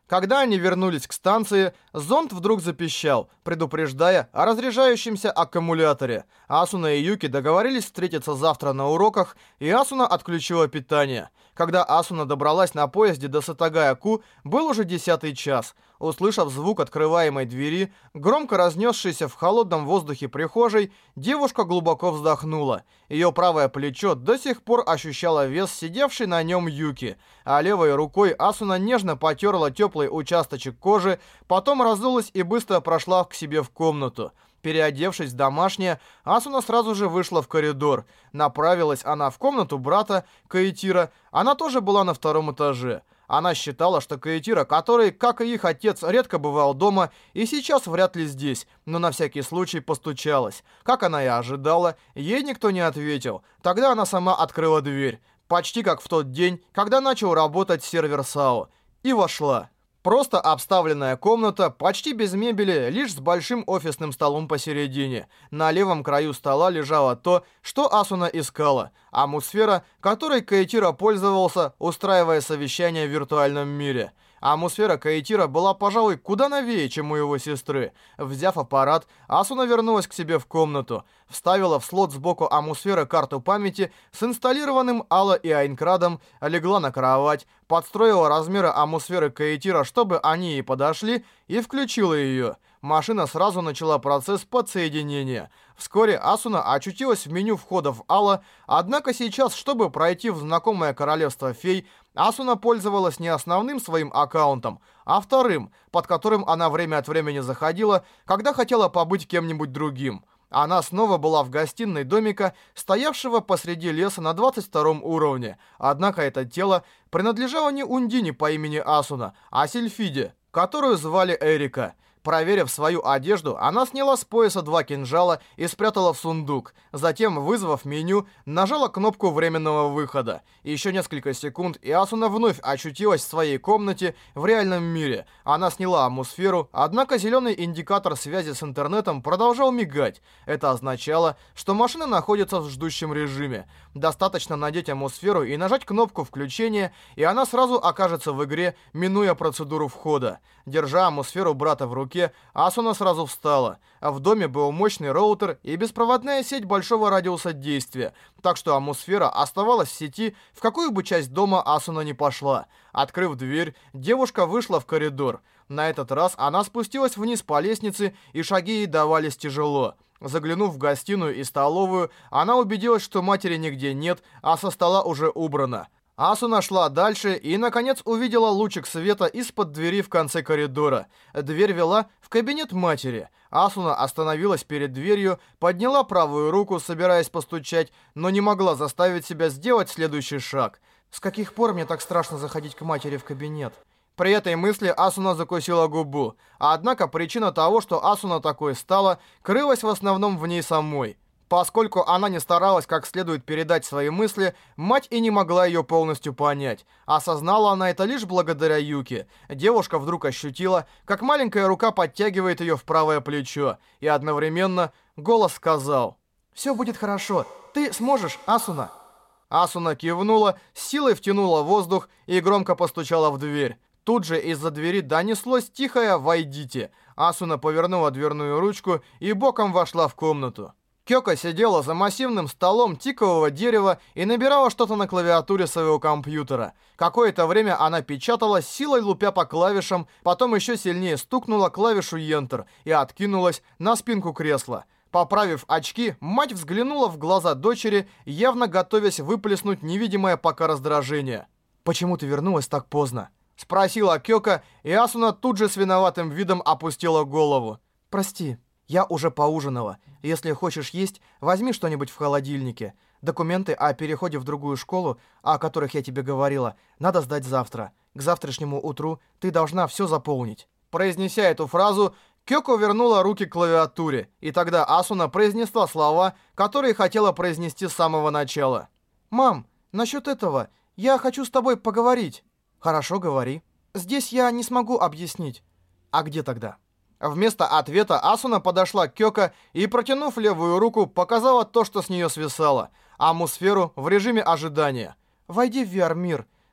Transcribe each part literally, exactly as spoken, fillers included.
Когда они вернулись к станции, зонд вдруг запищал, предупреждая о разряжающемся аккумуляторе. Асуна и Юки договорились встретиться завтра на уроках, и Асуна отключила питание. Когда Асуна добралась на поезде до Сатагая-ку, был уже десятый час. Услышав звук открываемой двери, громко разнесшийся в холодном воздухе прихожей, девушка глубоко вздохнула. Ее правое плечо до сих пор ощущало вес сидевшей на нем Юки, а левой рукой Асуна нежно потерла теплый участочек кожи, потом разулась и быстро прошла к себе в комнату. Переодевшись в домашнее, Асуна сразу же вышла в коридор. Направилась она в комнату брата Каэтира. Она тоже была на втором этаже. Она считала, что Каэтира, который, как и их отец, редко бывал дома, и сейчас вряд ли здесь, но на всякий случай постучалась. Как она и ожидала, ей никто не ответил. Тогда она сама открыла дверь, почти как в тот день, когда начал работать сервер САО, и вошла. Просто обставленная комната, почти без мебели, лишь с большим офисным столом посередине. На левом краю стола лежало то, что Асуна искала. Амусфера, которой Каэтира пользовался, устраивая совещание в виртуальном мире. Амусфера Каэтира была, пожалуй, куда новее, чем у его сестры. Взяв аппарат, Асуна вернулась к себе в комнату. Вставила в слот сбоку амусферы карту памяти с инсталлированным Алла и Айнкрадом, легла на кровать, подстроила размеры амусферы Каэтира, чтобы они ей подошли, и включила ее. Машина сразу начала процесс подсоединения. Вскоре Асуна очутилась в меню входа в Алла, однако сейчас, чтобы пройти в знакомое королевство фей, Асуна пользовалась не основным своим аккаунтом, а вторым, под которым она время от времени заходила, когда хотела побыть кем-нибудь другим. Она снова была в гостиной домика, стоявшего посреди леса на двадцать втором уровне. Однако это тело принадлежало не Ундине по имени Асуна, а Сильфиде, которую звали Эрика. Проверив свою одежду, она сняла с пояса два кинжала и спрятала в сундук. Затем, вызвав меню, нажала кнопку временного выхода. Еще несколько секунд, и Асуна вновь очутилась в своей комнате в реальном мире. Она сняла амусферу, однако зеленый индикатор связи с интернетом продолжал мигать. Это означало, что машина находится в ждущем режиме. Достаточно надеть амусферу и нажать кнопку включения, и она сразу окажется в игре, минуя процедуру входа. Держа амусферу брата в руке, Асуна сразу встала. В доме был мощный роутер и беспроводная сеть большого радиуса действия, так что амусфера оставалась в сети, в какую бы часть дома Асуна не пошла. Открыв дверь, девушка вышла в коридор. На этот раз она спустилась вниз по лестнице, и шаги ей давались тяжело. Заглянув в гостиную и столовую, она убедилась, что матери нигде нет, а со стола уже убрано. Асуна шла дальше и, наконец, увидела лучик света из-под двери в конце коридора. Дверь вела в кабинет матери. Асуна остановилась перед дверью, подняла правую руку, собираясь постучать, но не могла заставить себя сделать следующий шаг. «С каких пор мне так страшно заходить к матери в кабинет?» При этой мысли Асуна закусила губу. Однако причина того, что Асуна такой стала, крылась в основном в ней самой. Поскольку она не старалась как следует передать свои мысли, мать и не могла ее полностью понять. Осознала она это лишь благодаря Юки. Девушка вдруг ощутила, как маленькая рука подтягивает ее в правое плечо. И одновременно голос сказал: «Все будет хорошо. Ты сможешь, Асуна». Асуна кивнула, с силой втянула воздух и громко постучала в дверь. Тут же из-за двери донеслось тихое «Войдите». Асуна повернула дверную ручку и боком вошла в комнату. Кёка сидела за массивным столом тикового дерева и набирала что-то на клавиатуре своего компьютера. Какое-то время она печатала, силой лупя по клавишам, потом еще сильнее стукнула клавишу Enter и откинулась на спинку кресла. Поправив очки, мать взглянула в глаза дочери, явно готовясь выплеснуть невидимое пока раздражение. «Почему ты вернулась так поздно?» — спросила Кёка, и Асуна тут же с виноватым видом опустила голову. «Прости. Я уже поужинала. Если хочешь есть, возьми что-нибудь в холодильнике. Документы о переходе в другую школу, о которых я тебе говорила, надо сдать завтра. К завтрашнему утру ты должна все заполнить». Произнеся эту фразу, Кёко вернула руки к клавиатуре, и тогда Асуна произнесла слова, которые хотела произнести с самого начала. «Мам, насчет этого, я хочу с тобой поговорить». «Хорошо, говори. Здесь я не смогу объяснить». «А где тогда?» Вместо ответа Асуна подошла к Кёко и, протянув левую руку, показала то, что с нее свисало. Амусферу в режиме ожидания. «Войди в ви ар-мир.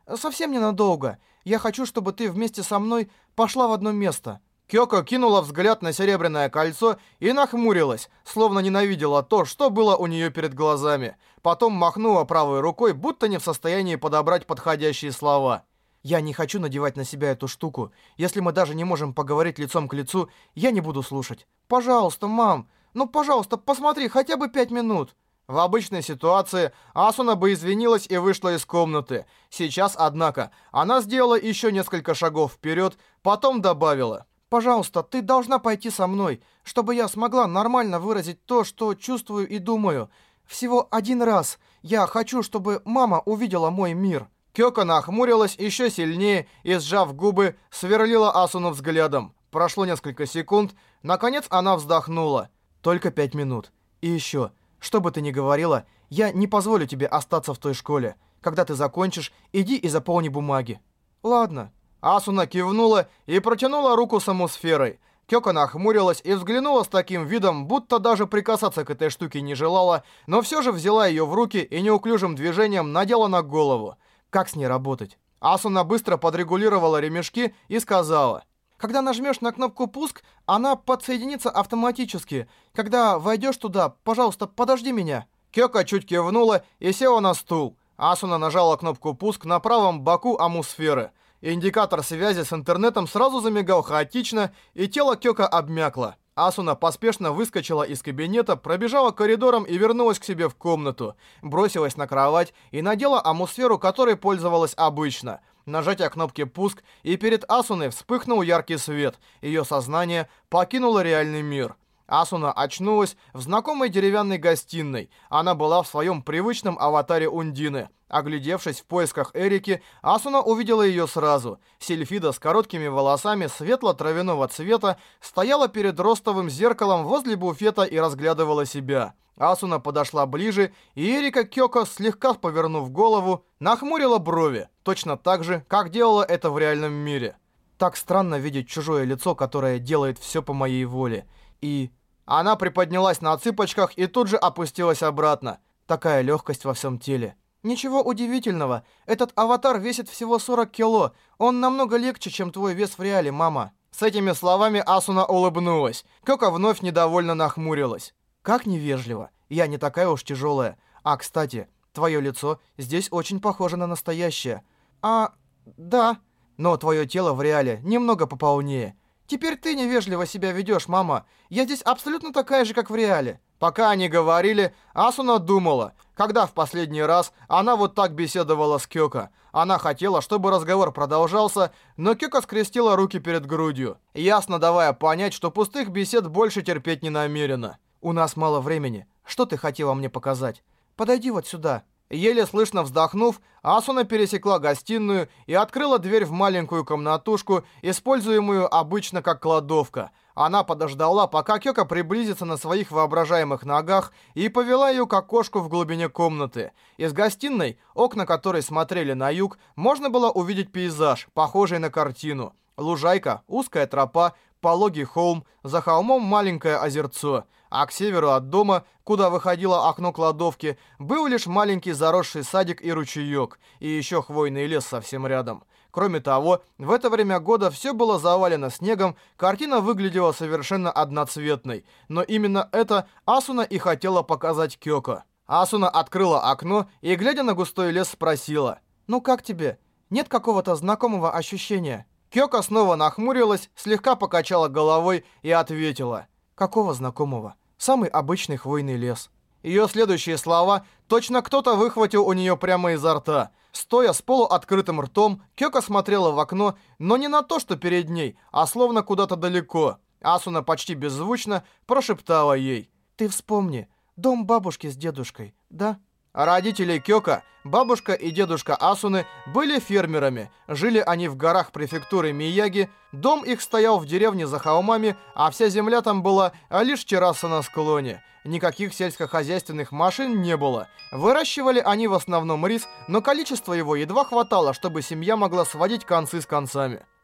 совсем ненадолго. Я хочу, чтобы ты вместе со мной пошла в одно место». Кёко кинула взгляд на серебряное кольцо и нахмурилась, словно ненавидела то, что было у нее перед глазами. Потом махнула правой рукой, будто не в состоянии подобрать подходящие слова. «Я не хочу надевать на себя эту штуку. Если мы даже не можем поговорить лицом к лицу, я не буду слушать. Пожалуйста, мам, ну, пожалуйста, посмотри хотя бы пять минут». В обычной ситуации Асуна бы извинилась и вышла из комнаты. Сейчас, однако, она сделала еще несколько шагов вперед, потом добавила: «Пожалуйста, ты должна пойти со мной, чтобы я смогла нормально выразить то, что чувствую и думаю. Всего один раз. Я хочу, чтобы мама увидела мой мир». Кёко нахмурилась еще сильнее и, сжав губы, сверлила Асуну взглядом. Прошло несколько секунд. Наконец она вздохнула. «Только пять минут. И еще, что бы ты ни говорила, я не позволю тебе остаться в той школе. Когда ты закончишь, иди и заполни бумаги». «Ладно». Асуна кивнула и протянула руку с амусферой. Кёко нахмурилась и взглянула с таким видом, будто даже прикасаться к этой штуке не желала, но все же взяла ее в руки и неуклюжим движением надела на голову. Как с ней работать? Асуна быстро подрегулировала ремешки и сказала: «Когда нажмешь на кнопку «Пуск», она подсоединится автоматически. Когда войдешь туда, пожалуйста, подожди меня». Кёко чуть кивнула и села на стул. Асуна нажала кнопку «Пуск» на правом боку амусферы. Индикатор связи с интернетом сразу замигал хаотично, и тело Кёко обмякло. Асуна поспешно выскочила из кабинета, пробежала коридором и вернулась к себе в комнату. Бросилась на кровать и надела амусферу, которой пользовалась обычно. Нажатие кнопки «Пуск», и перед Асуной вспыхнул яркий свет. Ее сознание покинуло реальный мир. Асуна очнулась в знакомой деревянной гостиной. Она была в своем привычном аватаре Ундины. Оглядевшись в поисках Эрики, Асуна увидела ее сразу. Сильфида с короткими волосами светло-травяного цвета стояла перед ростовым зеркалом возле буфета и разглядывала себя. Асуна подошла ближе, и Эрика Кёко, слегка повернув голову, нахмурила брови, точно так же, как делала это в реальном мире. «Так странно видеть чужое лицо, которое делает все по моей воле. И...» Она приподнялась на цыпочках и тут же опустилась обратно. Такая легкость во всем теле. «Ничего удивительного. Этот аватар весит всего сорок кило. Он намного легче, чем твой вес в реале, мама». С этими словами Асуна улыбнулась. Кёко вновь недовольно нахмурилась. «Как невежливо. Я не такая уж тяжелая. А, кстати, твое лицо здесь очень похоже на настоящее». «А, да. Но твое тело в реале немного пополнее». «Теперь ты невежливо себя ведешь, мама. Я здесь абсолютно такая же, как в реале». Пока они говорили, Асуна думала, когда в последний раз она вот так беседовала с Кёко. Она хотела, чтобы разговор продолжался, но Кёко скрестила руки перед грудью, ясно давая понять, что пустых бесед больше терпеть не намерена. «У нас мало времени. Что ты хотела мне показать? Подойди вот сюда». Еле слышно вздохнув, Асуна пересекла гостиную и открыла дверь в маленькую комнатушку, используемую обычно как кладовка. Она подождала, пока Кёко приблизится на своих воображаемых ногах, и повела ее к окошку в глубине комнаты. Из гостиной, окна которой смотрели на юг, можно было увидеть пейзаж, похожий на картину. Лужайка, узкая тропа, пологий холм, за холмом маленькое озерцо. А к северу от дома, куда выходило окно кладовки, был лишь маленький заросший садик и ручеек, и еще хвойный лес совсем рядом. Кроме того, в это время года все было завалено снегом, картина выглядела совершенно одноцветной. Но именно это Асуна и хотела показать Кёко. Асуна открыла окно и, глядя на густой лес, спросила: «Ну как тебе? Нет какого-то знакомого ощущения?» Кёко снова нахмурилась, слегка покачала головой и ответила: «Какого знакомого? Самый обычный хвойный лес». Ее следующие слова точно кто-то выхватил у нее прямо изо рта. Стоя с полуоткрытым ртом, Кёко смотрела в окно, но не на то, что перед ней, а словно куда-то далеко. Асуна почти беззвучно прошептала ей: «Ты вспомни, дом бабушки с дедушкой, да?» Родители Кёко, бабушка и дедушка Асуны, были фермерами. Жили они в горах префектуры Мияги. Дом их стоял в деревне за холмами, а вся земля там была лишь терраса на склоне. Никаких сельскохозяйственных машин не было. Выращивали они в основном рис, но количество его едва хватало, чтобы семья могла сводить концы с концами.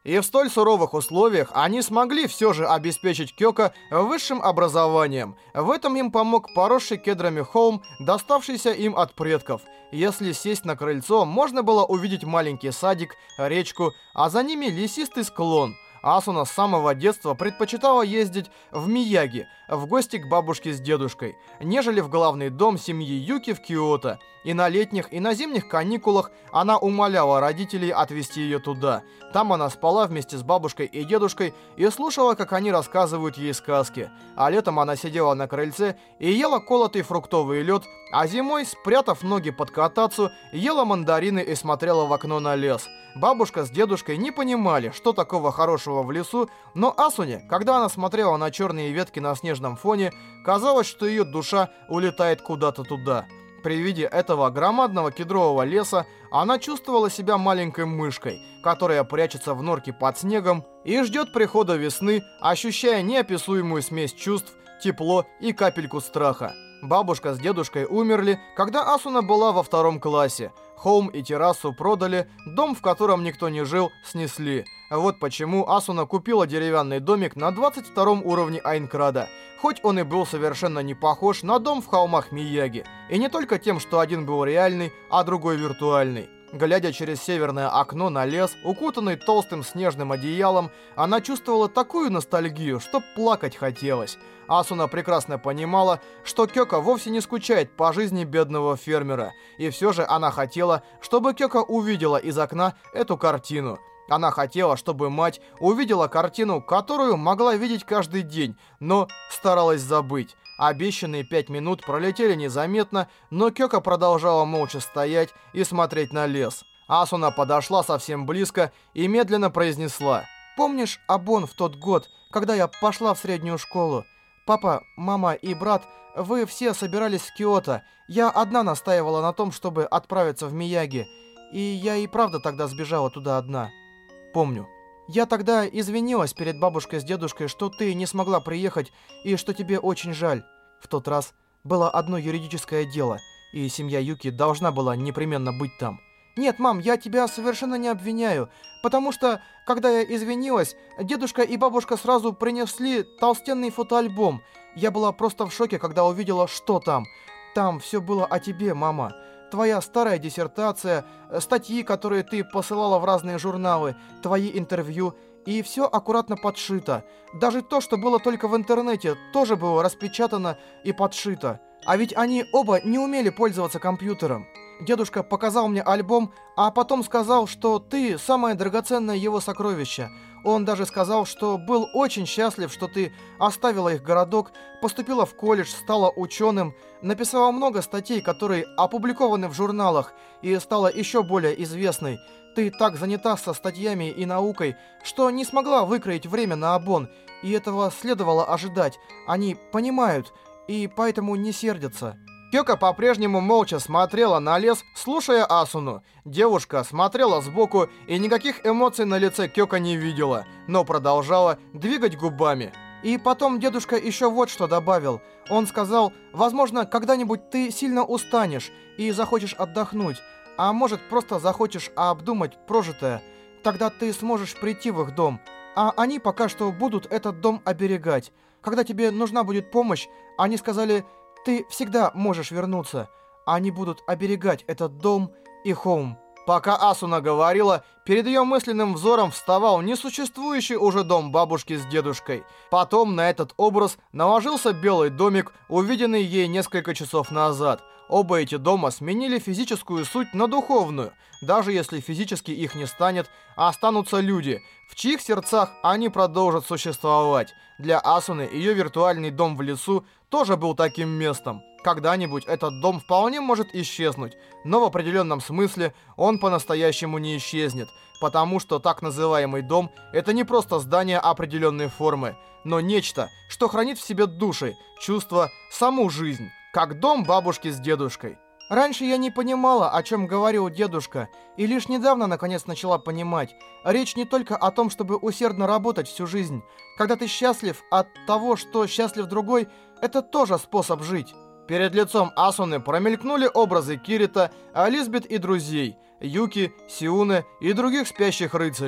И в столь суровых условиях они смогли все же обеспечить Кёка высшим образованием. В этом им помог поросший кедрами холм, доставшийся им от предков. Если сесть на крыльцо, можно было увидеть маленький садик, речку, а за ними лесистый склон. Асуна с самого детства предпочитала ездить в Мияги, в гости к бабушке с дедушкой, нежели в главный дом семьи Юки в Киото. И на летних, и на зимних каникулах она умоляла родителей отвезти ее туда. Там она спала вместе с бабушкой и дедушкой и слушала, как они рассказывают ей сказки. А летом она сидела на крыльце и ела колотый фруктовый лед, а зимой, спрятав ноги под катацу, ела мандарины и смотрела в окно на лес. Бабушка с дедушкой не понимали, что такого хорошего в лесу, но Асуне, когда она смотрела на черные ветки на снежном фоне, казалось, что ее душа улетает куда-то туда. При виде этого громадного кедрового леса она чувствовала себя маленькой мышкой, которая прячется в норке под снегом и ждет прихода весны, ощущая неописуемую смесь чувств, тепло и капельку страха. Бабушка с дедушкой умерли, когда Асуна была во втором классе. Холм и террасу продали, дом, в котором никто не жил, снесли. Вот почему Асуна купила деревянный домик на двадцать втором уровне Айнкрада, хоть он и был совершенно не похож на дом в холмах Мияги. И не только тем, что один был реальный, а другой виртуальный. Глядя через северное окно на лес, укутанный толстым снежным одеялом, она чувствовала такую ностальгию, что плакать хотелось. Асуна прекрасно понимала, что Кёка вовсе не скучает по жизни бедного фермера. И все же она хотела, чтобы Кёка увидела из окна эту картину. Она хотела, чтобы мать увидела картину, которую могла видеть каждый день, но старалась забыть. Обещанные пять минут пролетели незаметно, но Кёка продолжала молча стоять и смотреть на лес. Асуна подошла совсем близко и медленно произнесла: «Помнишь Абон в тот год, когда я пошла в среднюю школу? Папа, мама и брат, вы все собирались в Киото. Я одна настаивала на том, чтобы отправиться в Мияги. И я и правда тогда сбежала туда одна. Помню. Я тогда извинилась перед бабушкой с дедушкой, что ты не смогла приехать и что тебе очень жаль. В тот раз было одно юридическое дело, и семья Юки должна была непременно быть там. Нет, мам, я тебя совершенно не обвиняю, потому что, когда я извинилась, дедушка и бабушка сразу принесли толстенный фотоальбом. Я была просто в шоке, когда увидела, что там. Там все было о тебе, мама. Твоя старая диссертация, статьи, которые ты посылала в разные журналы, твои интервью, и все аккуратно подшито. Даже то, что было только в интернете, тоже было распечатано и подшито. А ведь они оба не умели пользоваться компьютером. Дедушка показал мне альбом, а потом сказал, что ты самое драгоценное его сокровище. Он даже сказал, что был очень счастлив, что ты оставила их городок, поступила в колледж, стала ученым, написала много статей, которые опубликованы в журналах, и стала еще более известной. Ты так занята со статьями и наукой, что не смогла выкроить время на Абон, и этого следовало ожидать. Они понимают, и поэтому не сердятся». Кёка по-прежнему молча смотрела на лес, слушая Асуну. Девушка смотрела сбоку и никаких эмоций на лице Кёка не видела, но продолжала двигать губами. И потом дедушка еще вот что добавил. Он сказал, возможно, когда-нибудь ты сильно устанешь и захочешь отдохнуть, а может просто захочешь обдумать прожитое. Тогда ты сможешь прийти в их дом, а они пока что будут этот дом оберегать. Когда тебе нужна будет помощь, они сказали... Ты всегда можешь вернуться. Они будут оберегать этот дом и холм. Пока Асуна говорила, перед ее мысленным взором вставал несуществующий уже дом бабушки с дедушкой. Потом на этот образ наложился белый домик, увиденный ей несколько часов назад. Оба эти дома сменили физическую суть на духовную. Даже если физически их не станет, останутся люди, в чьих сердцах они продолжат существовать. Для Асуны ее виртуальный дом в лесу тоже был таким местом. Когда-нибудь этот дом вполне может исчезнуть, но в определенном смысле он по-настоящему не исчезнет, потому что так называемый дом — это не просто здание определенной формы, но нечто, что хранит в себе души, чувства, саму жизнь, как дом бабушки с дедушкой. Раньше я не понимала, о чем говорил дедушка, и лишь недавно наконец начала понимать. Речь не только о том, чтобы усердно работать всю жизнь. Когда ты счастлив от того, что счастлив другой, это тоже способ жить. Перед лицом Асуны промелькнули образы Кирита, Лизбет и друзей, Юки, Сиуны и других спящих рыцарей.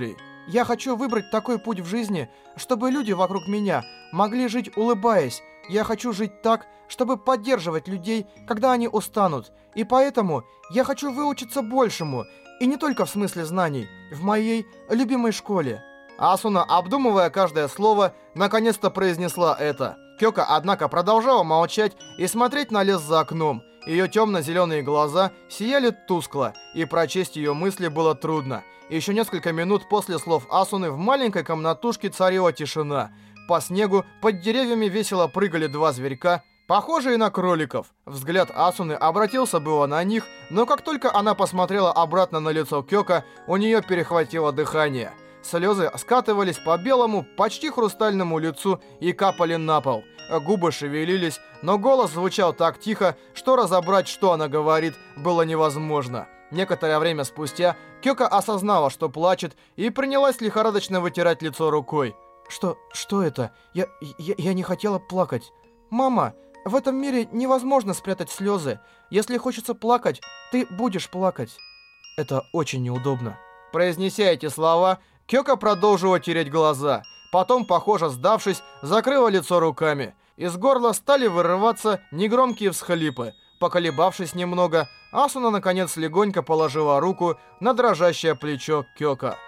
Я хочу выбрать такой путь в жизни, чтобы люди вокруг меня могли жить улыбаясь. Я хочу жить так, чтобы поддерживать людей, когда они устанут. И поэтому я хочу выучиться большему, и не только в смысле знаний, в моей любимой школе». Асуна, обдумывая каждое слово, наконец-то произнесла это. Кёка, однако, продолжала молчать и смотреть на лес за окном. Ее темно-зеленые глаза сияли тускло, и прочесть ее мысли было трудно. Еще несколько минут после слов Асуны в маленькой комнатушке царила тишина. По снегу под деревьями весело прыгали два зверька, похожие на кроликов. Взгляд Асуны обратился было на них, но как только она посмотрела обратно на лицо Кёка, у нее перехватило дыхание. Слезы скатывались по белому, почти хрустальному лицу и капали на пол. Губы шевелились, но голос звучал так тихо, что разобрать, что она говорит, было невозможно. Некоторое время спустя Кёка осознала, что плачет, и принялась лихорадочно вытирать лицо рукой. «Что... что это? Я... я, я не хотела плакать. Мама, в этом мире невозможно спрятать слезы. Если хочется плакать, ты будешь плакать. Это очень неудобно». Произнеся эти слова, Кёка продолжила тереть глаза. Потом, похоже, сдавшись, закрыла лицо руками. Из горла стали вырываться негромкие всхлипы. Поколебавшись немного, Асуна наконец легонько положила руку на дрожащее плечо Кёка.